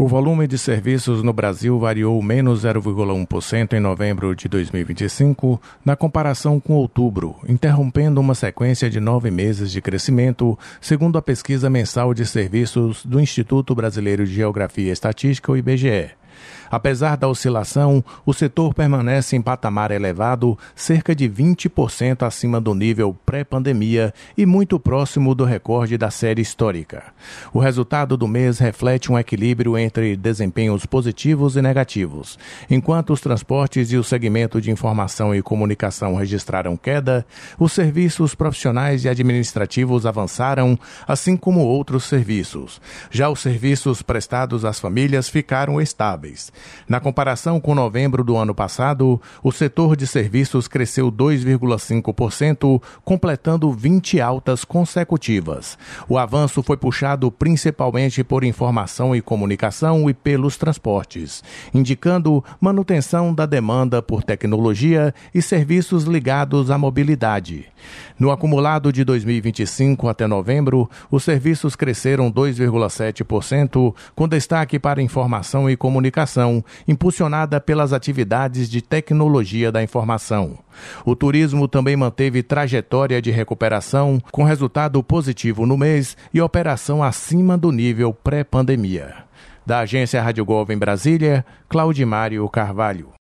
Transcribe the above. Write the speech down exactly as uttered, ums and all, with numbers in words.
O volume de serviços no Brasil variou menos zero vírgula um por cento em novembro de dois mil e vinte e cinco, na comparação com outubro, interrompendo uma sequência de nove meses de crescimento, segundo a pesquisa mensal de serviços do Instituto Brasileiro de Geografia e Estatística, o I B G E. Apesar da oscilação, o setor permanece em patamar elevado, cerca de vinte por cento acima do nível pré-pandemia e muito próximo do recorde da série histórica. O resultado do mês reflete um equilíbrio entre desempenhos positivos e negativos. Enquanto os transportes e o segmento de informação e comunicação registraram queda, os serviços profissionais e administrativos avançaram, assim como outros serviços. Já os serviços prestados às famílias ficaram estáveis. Na comparação com novembro do ano passado, o setor de serviços cresceu dois vírgula cinco por cento, completando vinte altas consecutivas. O avanço foi puxado principalmente por informação e comunicação e pelos transportes, indicando manutenção da demanda por tecnologia e serviços ligados à mobilidade. No acumulado de dois mil e vinte e cinco até novembro, os serviços cresceram dois vírgula sete por cento, com destaque para informação e comunicação, impulsionada pelas atividades de tecnologia da informação. O turismo também manteve trajetória de recuperação, com resultado positivo no mês e operação acima do nível pré-pandemia. Da agência Rádio Gov em Brasília, Claudimário Carvalho.